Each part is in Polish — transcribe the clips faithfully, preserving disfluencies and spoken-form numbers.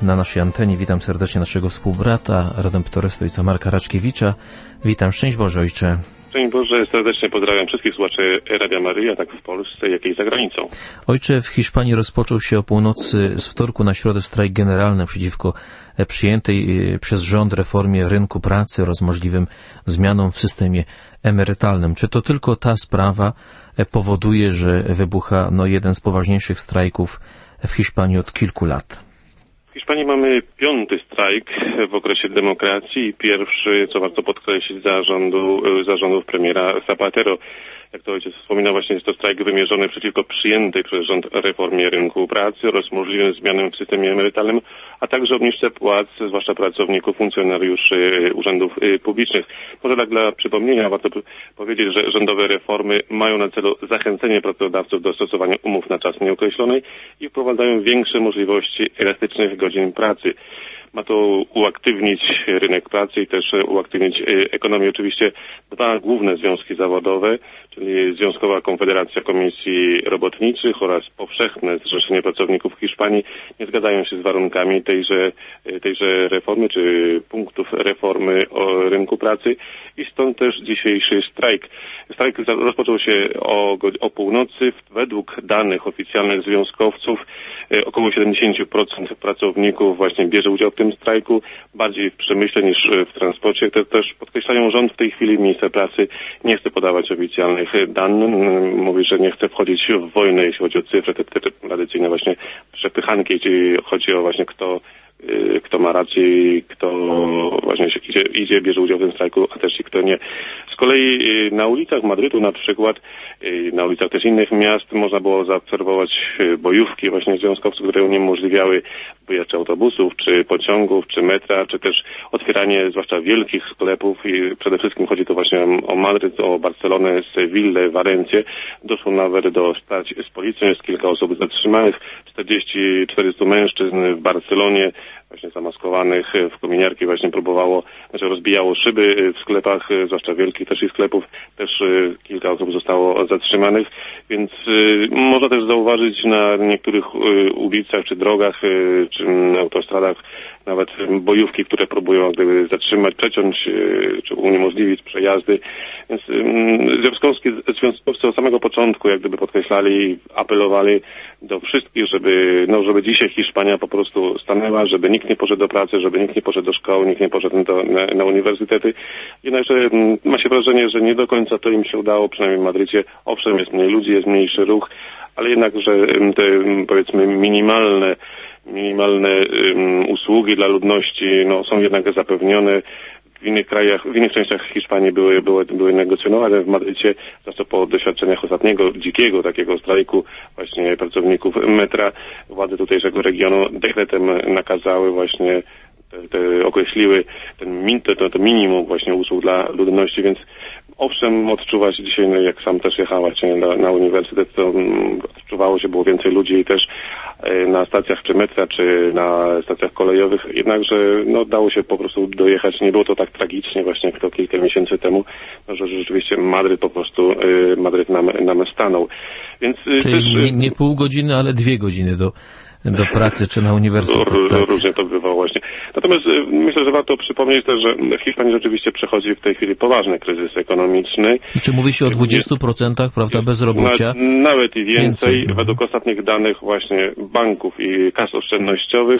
na naszej antenie. Witam serdecznie naszego współbrata, redemptorystę ojca Marka Raczkiewicza. Witam, szczęść Boże, ojcze. Szczęść Boże, serdecznie pozdrawiam wszystkich słuchaczy Radia Maryja, tak w Polsce, jak i za granicą. Ojcze, w Hiszpanii rozpoczął się o północy z wtorku na środę strajk generalny przeciwko przyjętej przez rząd reformie rynku pracy oraz możliwym zmianom w systemie emerytalnym. Czy to tylko ta sprawa powoduje, że wybucha no, jeden z poważniejszych strajków w Hiszpanii od kilku lat? W Hiszpanii mamy piąty strajk w okresie demokracji i pierwszy, co warto podkreślić, za, rządu, za rządów premiera Zapatero. Jak to ojciec wspominał, właśnie jest to strajk wymierzony przeciwko przyjętej przez rząd reformie rynku pracy oraz możliwym zmianom w systemie emerytalnym, a także obniżce płac, zwłaszcza pracowników, funkcjonariuszy urzędów publicznych. Może tak dla przypomnienia warto powiedzieć, że rządowe reformy mają na celu zachęcenie pracodawców do stosowania umów na czas nieokreślony i wprowadzają większe możliwości elastycznych godzin pracy. Ma to uaktywnić rynek pracy i też uaktywnić ekonomię. Oczywiście dwa główne związki zawodowe, czyli Związkowa Konfederacja Komisji Robotniczych oraz Powszechne Zrzeszenie Pracowników Hiszpanii nie zgadzają się z warunkami tejże, tejże reformy, czy punktów reformy o rynku pracy i stąd też dzisiejszy strajk. Strajk rozpoczął się o, o północy. Według danych oficjalnych związkowców około siedemdziesiąt procent pracowników właśnie bierze udział w tym strajku, bardziej w przemyśle niż w transporcie. To też podkreślają rząd w tej chwili, minister pracy nie chce podawać oficjalnych danych. Mówi, że nie chce wchodzić w wojnę, jeśli chodzi o cyfry, te, te, te tradycyjne właśnie przepychanki, jeśli chodzi o właśnie kto kto ma rację, kto właśnie się idzie, idzie, bierze udział w tym strajku, a też i kto nie. Z kolei na ulicach Madrytu na przykład, na ulicach też innych miast można było zaobserwować bojówki właśnie związkowców, które uniemożliwiały wyjazd autobusów, czy pociągów, czy metra, czy też otwieranie zwłaszcza wielkich sklepów i przede wszystkim chodzi tu właśnie o Madryt, o Barcelonę, Sewillę, Walencję. Doszło nawet do starć z policją, jest kilka osób zatrzymanych, czterdzieści czterystu mężczyzn w Barcelonie, właśnie zamaskowanych w kominiarki właśnie próbowało, znaczy rozbijało szyby w sklepach, zwłaszcza wielkich też i sklepów, też kilka osób zostało zatrzymanych, więc y, można też zauważyć na niektórych y, ulicach czy drogach, y, czy autostradach nawet bojówki, które próbują gdyby zatrzymać, przeciąć y, czy uniemożliwić przejazdy, więc y, związkowcy, związkowcy od samego początku jak gdyby podkreślali, apelowali do wszystkich, żeby, no, żeby dzisiaj Hiszpania po prostu stanęła, żeby nikt nie poszedł do pracy, żeby nikt nie poszedł do szkoły, nikt nie poszedł do, na, na uniwersytety. Jednakże ma się wrażenie, że nie do końca to im się udało, przynajmniej w Madrycie. Owszem, jest mniej ludzi, jest mniejszy ruch, ale jednakże te, powiedzmy, minimalne minimalne um, usługi dla ludności no, są jednak zapewnione. W innych krajach, w innych częściach Hiszpanii były, były, były negocjonowane, w Madrycie, zwłaszcza po doświadczeniach ostatniego, dzikiego takiego strajku właśnie pracowników metra, władze tutejszego regionu dekretem nakazały właśnie, te, te, określiły ten min, to, to minimum właśnie usług dla ludności, więc owszem, odczuwać dzisiaj, no jak sam też jechałeś na, na uniwersytet, to um, odczuwało się, było więcej ludzi i też e, na stacjach czy metra, czy na stacjach kolejowych, jednakże no, dało się po prostu dojechać, nie było to tak tragicznie właśnie jak to kilka miesięcy temu, no, że rzeczywiście Madryt po prostu, e, Madryt nam, nam stanął. Więc, Czyli też, nie, nie pół godziny, ale dwie godziny do do pracy czy na uniwersytet. Tak. Różnie to bywało właśnie. Natomiast myślę, że warto przypomnieć też, że w Hiszpanii rzeczywiście przechodzi w tej chwili poważny kryzys ekonomiczny. Czy mówi się o dwudziestu procentach, prawda, bezrobocia? Nawet, nawet i więcej. więcej. No. Według ostatnich danych właśnie banków i kas oszczędnościowych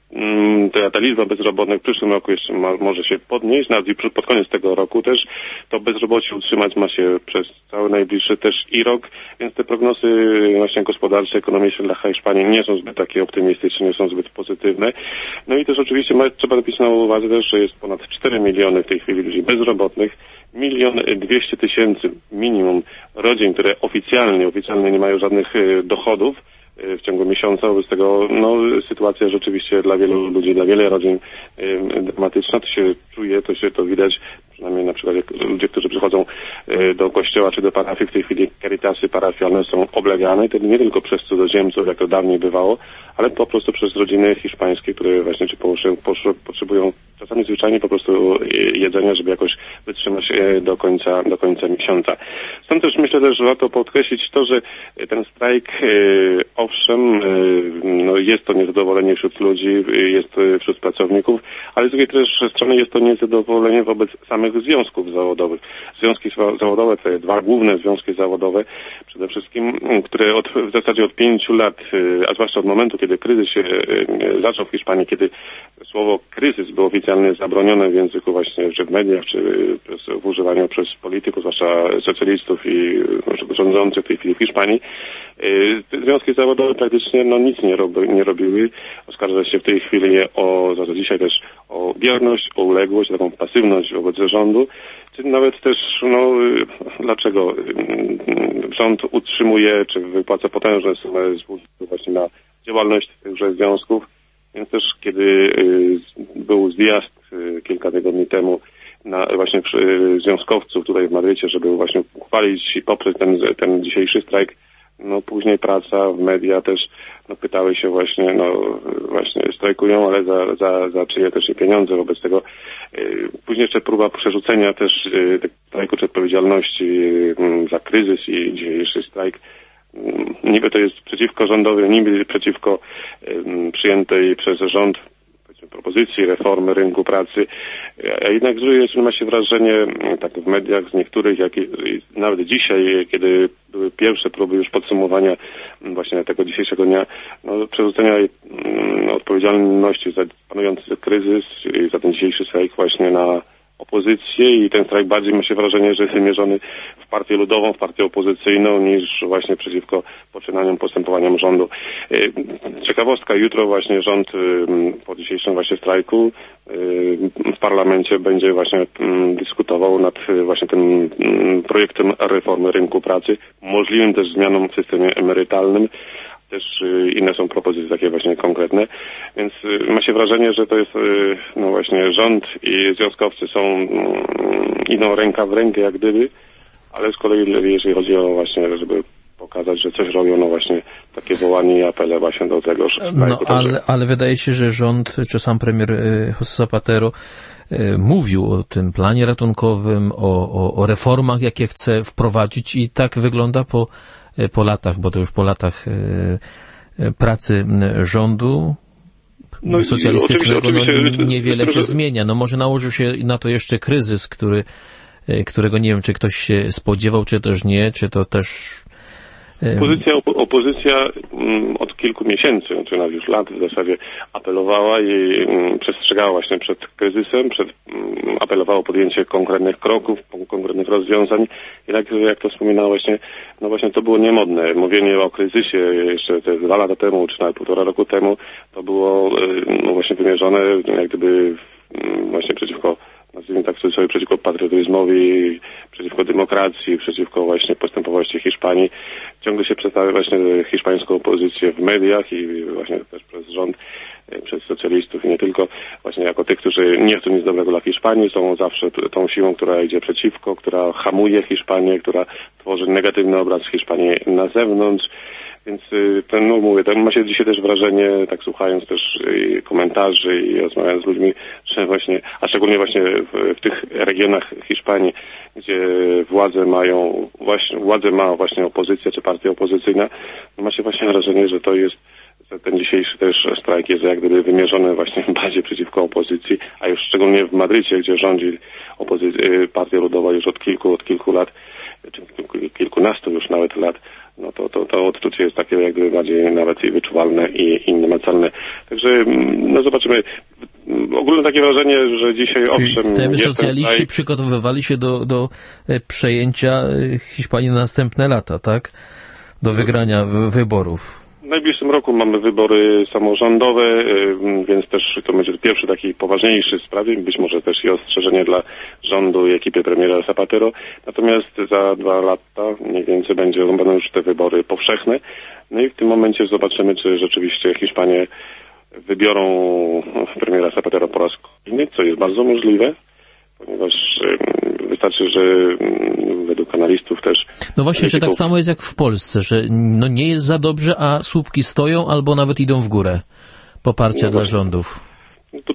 Ta, ta liczba bezrobotnych w przyszłym roku jeszcze ma, może się podnieść, nawet i pod koniec tego roku też to bezrobocie utrzymać ma się przez cały najbliższy też i rok, więc te prognozy właśnie gospodarcze, ekonomiczne dla Hiszpanii nie są zbyt takie optymistyczne, nie są zbyt pozytywne. No i też oczywiście ma, trzeba napisać na uwadze też, że jest ponad cztery miliony w tej chwili ludzi bezrobotnych, milion dwieście tysięcy minimum rodzin, które oficjalnie, oficjalnie nie mają żadnych dochodów w ciągu miesiąca. Wobec tego no, sytuacja rzeczywiście dla wielu ludzi, dla wielu rodzin y, dramatyczna. To się czuje, to się to widać, przynajmniej na przykład jak ludzie, którzy przychodzą y, do kościoła czy do parafii, w tej chwili caritasy parafialne są oblegane i to nie tylko przez cudzoziemców, jak to dawniej bywało, ale po prostu przez rodziny hiszpańskie, które właśnie czy potrzebują czasami zwyczajnie po prostu jedzenia, żeby jakoś wytrzymać do końca, do końca miesiąca. Stąd też myślę też, że warto podkreślić to, że ten strajk, owszem, no jest to niezadowolenie wśród ludzi, jest wśród pracowników, ale z drugiej też strony jest to niezadowolenie wobec samych związków zawodowych. Związki zawodowe, te dwa główne związki zawodowe, przede wszystkim, które od, w zasadzie od pięciu lat, a zwłaszcza od momentu, kiedy kryzys się zaczął w Hiszpanii, kiedy słowo kryzys było oficjalnie zabronione w języku właśnie, czy w mediach, czy w używaniu przez polityków, zwłaszcza socjalistów i rządzących w tej chwili w Hiszpanii, związki zawodowe praktycznie no, nic nie, robi, nie robiły. Oskarża się w tej chwili o, za dzisiaj też o bierność, o uległość, taką pasywność wobec rządu, czy nawet też, no, dlaczego rząd utrzymuje, czy wypłaca potężne sumy właśnie na działalność tychże związków. Więc też kiedy był zjazd kilka tygodni temu na właśnie związkowców tutaj w Madrycie, żeby właśnie uchwalić i poprzeć ten, ten dzisiejszy strajk, no później praca w media też no, pytały się właśnie, no właśnie strajkują, ale za, za, za czyje też i pieniądze wobec tego. Później jeszcze próba przerzucenia też tego strajku czy odpowiedzialności za kryzys i dzisiejszy strajk. Niby to jest przeciwko rządowi, niby przeciwko um, przyjętej przez rząd propozycji reformy rynku pracy, a jednak z drugiej strony ma się wrażenie, tak w mediach z niektórych, jak i nawet dzisiaj, kiedy były pierwsze próby już podsumowania właśnie tego dzisiejszego dnia, no, przerzucenia no, odpowiedzialności za panujący kryzys i za ten dzisiejszy strajk właśnie na opozycję i ten strajk bardziej ma się wrażenie, że jest wymierzony w partię ludową, w partię opozycyjną niż właśnie przeciwko poczynaniom, postępowaniom rządu. Ciekawostka, jutro właśnie rząd po dzisiejszym właśnie strajku w parlamencie będzie właśnie dyskutował nad właśnie tym projektem reformy rynku pracy, możliwym też zmianom w systemie emerytalnym. Też inne są propozycje takie właśnie konkretne, więc ma się wrażenie, że to jest no właśnie rząd i związkowcy są idą ręka w rękę jak gdyby, ale z kolei jeżeli chodzi o właśnie, żeby pokazać, że coś robią, no właśnie takie wołanie i apele właśnie do tego, że no, ale, ale wydaje się, że rząd, czy sam premier José Zapatero mówił o tym planie ratunkowym, o, o, o reformach, jakie chce wprowadzić i tak wygląda po po latach, bo to już po latach e, pracy rządu no socjalistycznego oczywiście, oczywiście, no, niewiele się zmienia. No może nałożył się na to jeszcze kryzys, który, którego nie wiem, czy ktoś się spodziewał, czy też nie, czy to też... Opozycja, opozycja od kilku miesięcy, czy nawet już lat w zasadzie apelowała i przestrzegała właśnie przed kryzysem, przed, apelowała o podjęcie konkretnych kroków, konkretnych rozwiązań. Jednak jak to wspominałem właśnie, no właśnie to było niemodne. Mówienie o kryzysie jeszcze te dwa lata temu, czy nawet półtora roku temu, to było no właśnie wymierzone jak gdyby właśnie przeciwko, nazwijmy tak sobie, przeciwko patriotyzmowi, przeciwko demokracji, przeciwko właśnie postępowości Hiszpanii. Ciągle się przedstawia właśnie hiszpańską opozycję w mediach i właśnie też przez rząd, przez socjalistów i nie tylko, właśnie jako tych, którzy nie chcą nic dobrego dla Hiszpanii, są zawsze tą siłą, która idzie przeciwko, która hamuje Hiszpanię, która tworzy negatywny obraz Hiszpanii na zewnątrz. Więc ten, no mówię, tam ma się dzisiaj też wrażenie, tak słuchając też komentarzy i rozmawiając z ludźmi, że właśnie, a szczególnie właśnie w, w tych regionach Hiszpanii, gdzie władze mają, właśnie, władzę ma właśnie opozycja czy partia opozycyjna, ma się właśnie wrażenie, że to jest, że ten dzisiejszy też strajk jest jak gdyby wymierzony właśnie bardziej przeciwko opozycji, a już szczególnie w Madrycie, gdzie rządzi opozy- partia ludowa już od kilku, od kilku lat, czy kilkunastu już nawet lat, no to, to, to odczucie jest takie jak gdyby bardziej nawet i wyczuwalne i, i namacalne. Także no zobaczymy. Ogólne takie wrażenie, że dzisiaj Czyli owszem... Wtedy socjaliści tutaj... przygotowywali się do, do przejęcia Hiszpanii na następne lata, tak? Do wygrania wyborów. W najbliższym roku mamy wybory samorządowe, więc też to będzie pierwszy taki poważniejszy sprawie, być może też i ostrzeżenie dla rządu i ekipy premiera Zapatero. Natomiast za dwa lata mniej więcej będzie, będą już te wybory powszechne. No i w tym momencie zobaczymy, czy rzeczywiście Hiszpanie wybiorą premiera Zapatero po raz kolejny, co jest bardzo możliwe, ponieważ wystarczy, że według analistów też... No właśnie, że tak samo jest jak w Polsce, że no nie jest za dobrze, a słupki stoją albo nawet idą w górę poparcia no dla rządów. Tutaj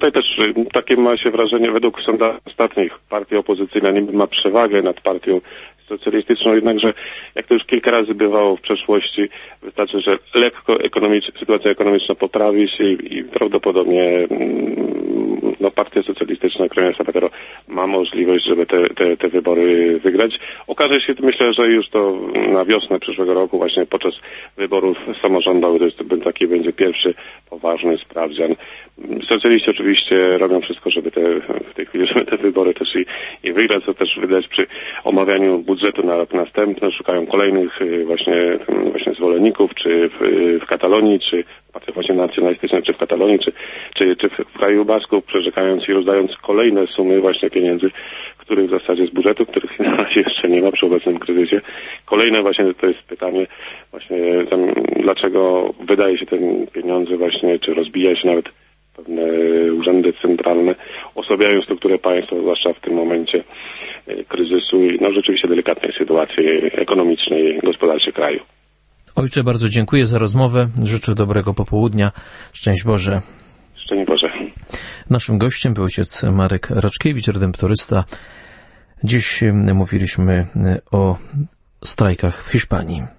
tutaj też takie ma się wrażenie, według sondaży ostatnich, partia opozycyjna niby ma przewagę nad partią socjalistyczną, jednakże jak to już kilka razy bywało w przeszłości, wystarczy, że lekko ekonomicz, sytuacja ekonomiczna poprawi się i, i prawdopodobnie no, partia socjalistyczna premiera Zapatero ma możliwość, żeby te, te, te wybory wygrać. Okaże się, myślę, że już to na wiosnę przyszłego roku, właśnie podczas wyborów samorządowych, to jest taki będzie pierwszy poważny sprawdzian. Socjaliści oczywiście robią wszystko, żeby te, w tej chwili, żeby te wybory też i, i wygrać, co też widać przy omawianiu budżetu na rok następny. Szukają kolejnych właśnie, właśnie zwolenników, czy w, w Katalonii, czy partie właśnie nacjonalistyczne, czy w Katalonii, czy, czy, czy w kraju Basków, przerzekając i rozdając kolejne sumy właśnie pieniędzy, których w zasadzie z budżetu, których na razie jeszcze nie ma przy obecnym kryzysie. Kolejne właśnie to jest pytanie właśnie tam, dlaczego wydaje się te pieniądze właśnie, czy rozbija się nawet pewne urzędy centralne, osłabiają strukturę państwa, zwłaszcza w tym momencie kryzysu i no rzeczywiście delikatnej sytuacji ekonomicznej i gospodarczej kraju. Ojcze, bardzo dziękuję za rozmowę. Życzę dobrego popołudnia. Szczęść Boże. Szczęść Boże. Naszym gościem był ojciec Marek Raczkiewicz, redemptorysta. Dziś mówiliśmy o strajkach w Hiszpanii.